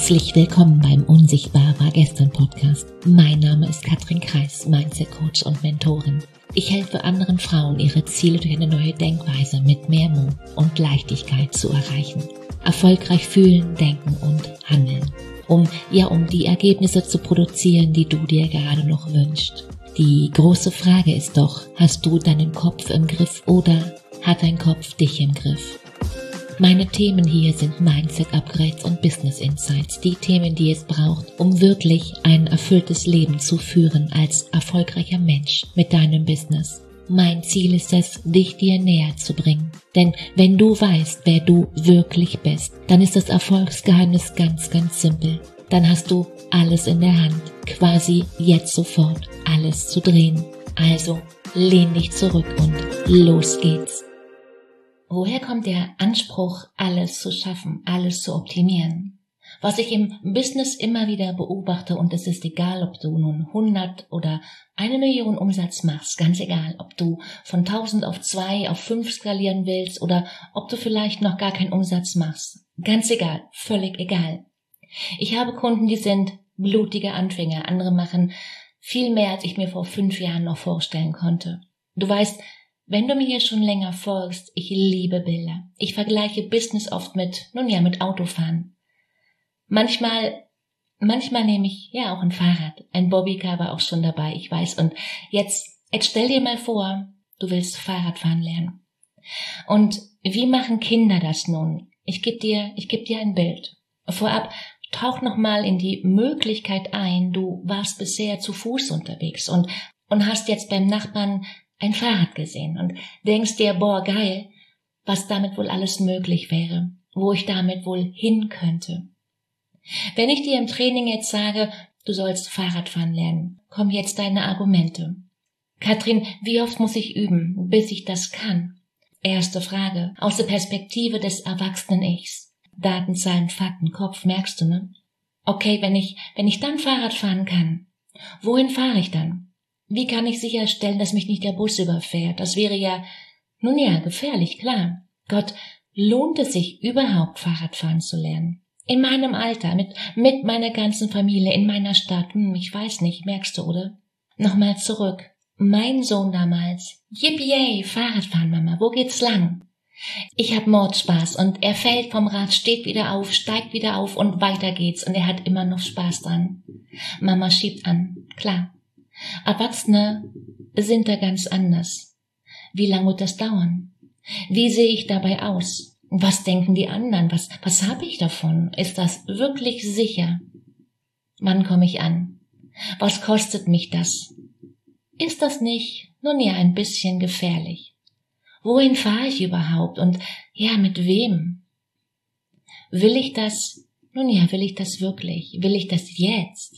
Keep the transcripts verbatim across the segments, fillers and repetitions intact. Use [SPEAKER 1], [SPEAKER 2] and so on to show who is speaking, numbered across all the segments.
[SPEAKER 1] Herzlich willkommen beim Unsichtbar war gestern Podcast. Mein Name ist Katrin Kreis, Mindset Coach und Mentorin. Ich helfe anderen Frauen, ihre Ziele durch eine neue Denkweise mit mehr Mut und Leichtigkeit zu erreichen. Erfolgreich fühlen, denken und handeln. Um, ja, um die Ergebnisse zu produzieren, die du dir gerade noch wünschst. Die große Frage ist doch, hast du deinen Kopf im Griff oder hat dein Kopf dich im Griff? Meine Themen hier sind Mindset-Upgrades und Business-Insights, die Themen, die es braucht, um wirklich ein erfülltes Leben zu führen als erfolgreicher Mensch mit deinem Business. Mein Ziel ist es, dich dir näher zu bringen. Denn wenn du weißt, wer du wirklich bist, dann ist das Erfolgsgeheimnis ganz, ganz simpel. Dann hast du alles in der Hand, quasi jetzt sofort alles zu drehen. Also lehn dich zurück und los geht's. Woher kommt der Anspruch, alles zu schaffen, alles zu optimieren? Was ich im Business immer wieder beobachte, und es ist egal, ob du nun hundert oder eine Million Umsatz machst, ganz egal, ob du von tausend auf zwei, auf fünf skalieren willst oder ob du vielleicht noch gar keinen Umsatz machst. Ganz egal, völlig egal. Ich habe Kunden, die sind blutige Anfänger, andere machen viel mehr, als ich mir vor fünf Jahren noch vorstellen konnte. Du weißt, wenn du mir hier schon länger folgst, ich liebe Bilder. Ich vergleiche Business oft mit, nun ja, mit Autofahren. Manchmal, manchmal nehme ich ja auch ein Fahrrad. Ein Bobbycar war auch schon dabei, ich weiß. Und jetzt, jetzt stell dir mal vor, du willst Fahrradfahren lernen. Und wie machen Kinder das nun? Ich gebe dir, ich gebe dir ein Bild. Vorab, tauch nochmal in die Möglichkeit ein, du warst bisher zu Fuß unterwegs und, und hast jetzt beim Nachbarn ein Fahrrad gesehen und denkst dir, boah, geil, was damit wohl alles möglich wäre, wo ich damit wohl hin könnte. Wenn ich dir im Training jetzt sage, du sollst Fahrradfahren lernen, kommen jetzt deine Argumente. Katrin, wie oft muss ich üben, bis ich das kann? Erste Frage, aus der Perspektive des erwachsenen Ichs. Daten, Zahlen, Fakten, Kopf, merkst du, ne? Okay, wenn ich, wenn ich dann Fahrrad fahren kann, wohin fahre ich dann? Wie kann ich sicherstellen, dass mich nicht der Bus überfährt? Das wäre ja, nun ja, gefährlich, klar. Gott, lohnt es sich überhaupt, Fahrradfahren zu lernen? In meinem Alter, mit, mit meiner ganzen Familie, in meiner Stadt, hm, ich weiß nicht, merkst du, oder? Nochmal zurück. Mein Sohn damals, yippie, Fahrradfahren, Mama, wo geht's lang? Ich hab Mordspaß und er fällt vom Rad, steht wieder auf, steigt wieder auf und weiter geht's und er hat immer noch Spaß dran. Mama schiebt an, klar. Erwachsene sind da ganz anders. Wie lange wird das dauern? Wie sehe ich dabei aus? Was denken die anderen? Was, was habe ich davon? Ist das wirklich sicher? Wann komme ich an? Was kostet mich das? Ist das nicht, nun ja, ein bisschen gefährlich? Wohin fahre ich überhaupt? Und ja, mit wem? Will ich das, nun ja, will ich das wirklich? Will ich das jetzt?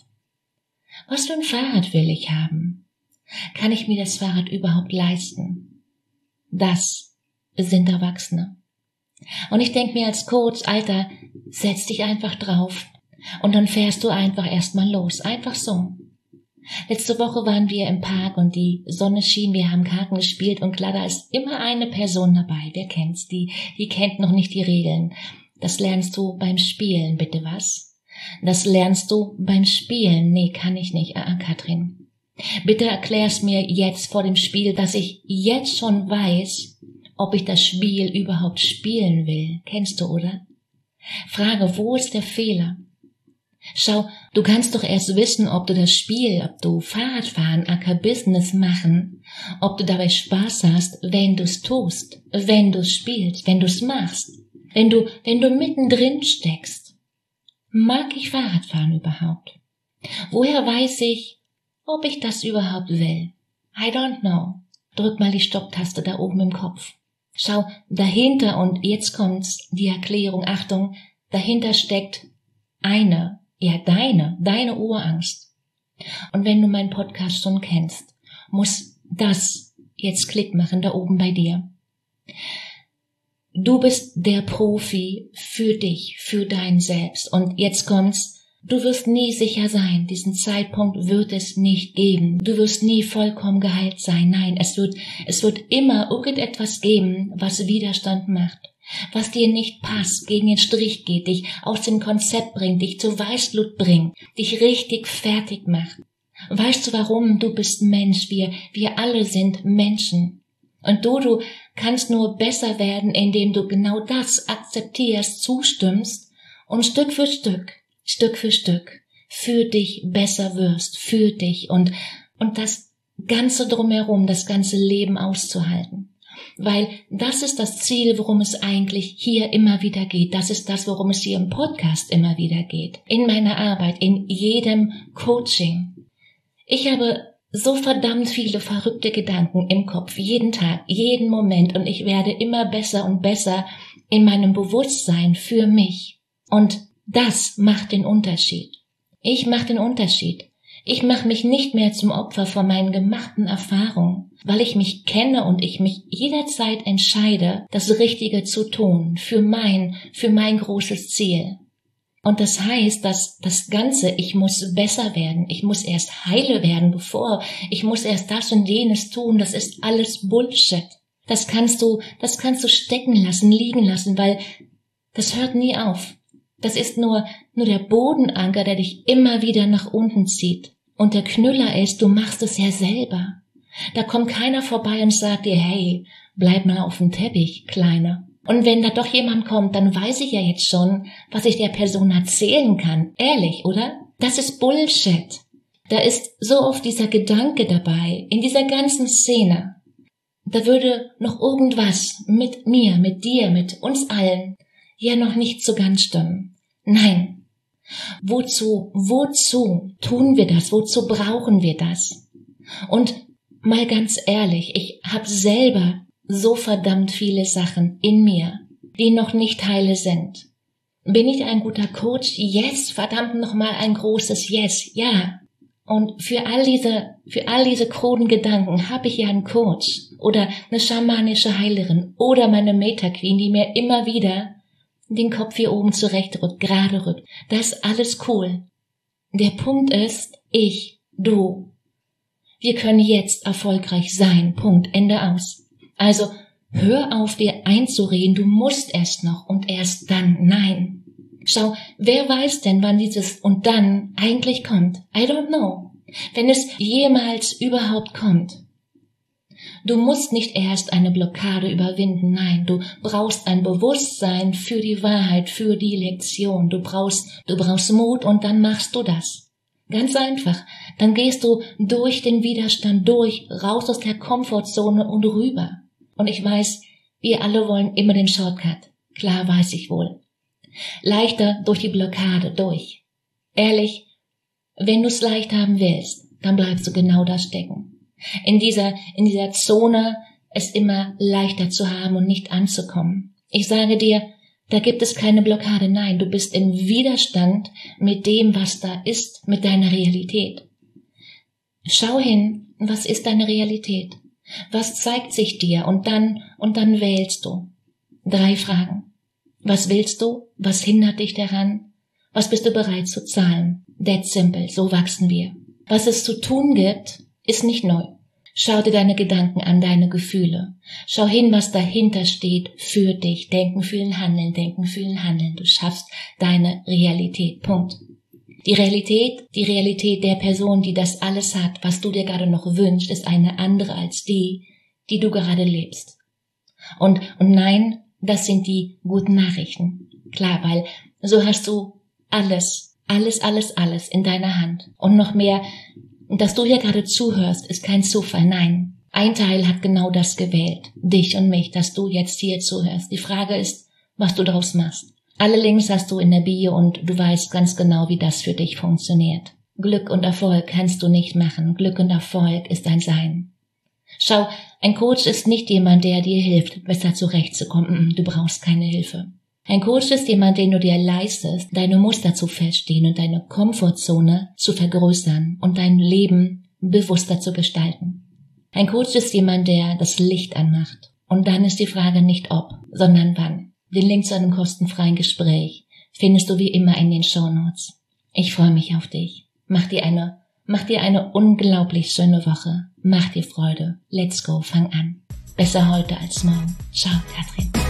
[SPEAKER 1] Was für ein Fahrrad will ich haben? Kann ich mir das Fahrrad überhaupt leisten? Das sind Erwachsene. Und ich denke mir als Coach, Alter, setz dich einfach drauf und dann fährst du einfach erstmal los. Einfach so. Letzte Woche waren wir im Park und die Sonne schien, wir haben Karten gespielt und klar, da ist immer eine Person dabei, wer kennt's, die, die kennt noch nicht die Regeln. Das lernst du beim Spielen, bitte was? Das lernst du beim Spielen. Nee, kann ich nicht. Ah, Katrin. Bitte erklär's mir jetzt vor dem Spiel, dass ich jetzt schon weiß, ob ich das Spiel überhaupt spielen will. Kennst du, oder? Frage, wo ist der Fehler? Schau, du kannst doch erst wissen, ob du das Spiel, ob du Fahrradfahren, aka Business machen, ob du dabei Spaß hast, wenn du's tust, wenn du's spielst, wenn du's machst, wenn du, wenn du mittendrin steckst. Mag ich Fahrradfahren überhaupt? Woher weiß ich, ob ich das überhaupt will? I don't know. Drück mal die Stopptaste da oben im Kopf. Schau, dahinter, und jetzt kommt's, die Erklärung, Achtung, dahinter steckt eine, ja deine, deine Urangst. Und wenn du meinen Podcast schon kennst, muss das jetzt Klick machen da oben bei dir. Du bist der Profi für dich, für dein Selbst. Und jetzt kommt's, Du wirst nie sicher sein, diesen Zeitpunkt wird es nicht geben. Du wirst nie vollkommen geheilt sein. Nein, es wird, es wird immer irgendetwas geben, was Widerstand macht, was dir nicht passt, gegen den Strich geht, dich aus dem Konzept bringt, dich zur Weißglut bringt, dich richtig fertig macht. Weißt du warum? Du bist Mensch, wir, wir alle sind Menschen. Und du, du kannst nur besser werden, indem du genau das akzeptierst, zustimmst und Stück für Stück, Stück für Stück für dich besser wirst, für dich und, und das Ganze drumherum, das ganze Leben auszuhalten. Weil das ist das Ziel, worum es eigentlich hier immer wieder geht. Das ist das, worum es hier im Podcast immer wieder geht. In meiner Arbeit, in jedem Coaching. Ich habe so verdammt viele verrückte Gedanken im Kopf, jeden Tag, jeden Moment, und ich werde immer besser und besser in meinem Bewusstsein für mich. Und das macht den Unterschied. Ich mache den Unterschied. Ich mache mich nicht mehr zum Opfer von meinen gemachten Erfahrungen, weil ich mich kenne und ich mich jederzeit entscheide, das Richtige zu tun für mein, für mein großes Ziel. Und das heißt, dass das Ganze, ich muss besser werden, ich muss erst heile werden, bevor, ich muss erst das und jenes tun, das ist alles Bullshit. Das kannst du, das kannst du stecken lassen, liegen lassen, weil das hört nie auf. Das ist nur, nur der Bodenanker, der dich immer wieder nach unten zieht. Und der Knüller ist, du machst es ja selber. Da kommt keiner vorbei und sagt dir, hey, bleib mal auf dem Teppich, Kleiner. Und wenn da doch jemand kommt, dann weiß ich ja jetzt schon, was ich der Person erzählen kann. Ehrlich, oder? Das ist Bullshit. Da ist so oft dieser Gedanke dabei, in dieser ganzen Szene. Da würde noch irgendwas mit mir, mit dir, mit uns allen ja noch nicht so ganz stimmen. Nein. Wozu, wozu tun wir das? Wozu brauchen wir das? Und mal ganz ehrlich, ich habe selber so verdammt viele Sachen in mir, die noch nicht heile sind. Bin ich ein guter Coach? Yes, verdammt nochmal ein großes Yes, ja. Und für all diese, für all diese kruden Gedanken habe ich ja einen Coach oder eine schamanische Heilerin oder meine Meta Queen, die mir immer wieder den Kopf hier oben zurecht rückt, gerade rückt. Das ist alles cool. Der Punkt ist, ich, du. Wir können jetzt erfolgreich sein. Punkt. Ende aus. Also, hör auf, dir einzureden, du musst erst noch und erst dann. Nein. Schau, wer weiß denn, wann dieses und dann eigentlich kommt? I don't know. Wenn es jemals überhaupt kommt. Du musst nicht erst eine Blockade überwinden. Nein, du brauchst ein Bewusstsein für die Wahrheit, für die Lektion. Du brauchst, du brauchst Mut und dann machst du das. Ganz einfach. Dann gehst du durch den Widerstand durch, raus aus der Komfortzone und rüber. Und ich weiß, wir alle wollen immer den Shortcut. Klar, weiß ich wohl. Leichter durch die Blockade durch. Ehrlich, wenn du es leicht haben willst, dann bleibst du genau da stecken. In dieser, in dieser Zone es immer leichter zu haben und nicht anzukommen. Ich sage dir, da gibt es keine Blockade. Nein, du bist im Widerstand mit dem, was da ist, mit deiner Realität. Schau hin, was ist deine Realität? Was zeigt sich dir? Und dann, und dann wählst du. Drei Fragen. Was willst du? Was hindert dich daran? Was bist du bereit zu zahlen? That's simple, so wachsen wir. Was es zu tun gibt, ist nicht neu. Schau dir deine Gedanken an, deine Gefühle. Schau hin, was dahinter steht für dich. Denken, fühlen, handeln, denken, fühlen, handeln. Du schaffst deine Realität. Punkt. Die Realität, die Realität der Person, die das alles hat, was du dir gerade noch wünschst, ist eine andere als die, die du gerade lebst. Und, und nein, das sind die guten Nachrichten. Klar, weil so hast du alles, alles, alles, alles in deiner Hand. Und noch mehr, dass du hier gerade zuhörst, ist kein Zufall, nein. Ein Teil hat genau das gewählt, dich und mich, dass du jetzt hier zuhörst. Die Frage ist, was du daraus machst. Alle Links hast du in der Bio und du weißt ganz genau, wie das für dich funktioniert. Glück und Erfolg kannst du nicht machen. Glück und Erfolg ist ein Sein. Schau, ein Coach ist nicht jemand, der dir hilft, besser zurechtzukommen. Du brauchst keine Hilfe. Ein Coach ist jemand, den du dir leistest, deine Muster zu verstehen und deine Komfortzone zu vergrößern und dein Leben bewusster zu gestalten. Ein Coach ist jemand, der das Licht anmacht. Und dann ist die Frage nicht ob, sondern wann. Den Link zu einem kostenfreien Gespräch findest du wie immer in den Shownotes. Ich freue mich auf dich. Mach dir eine, mach dir eine unglaublich schöne Woche. Mach dir Freude. Let's go, fang an. Besser heute als morgen. Ciao, Katrin.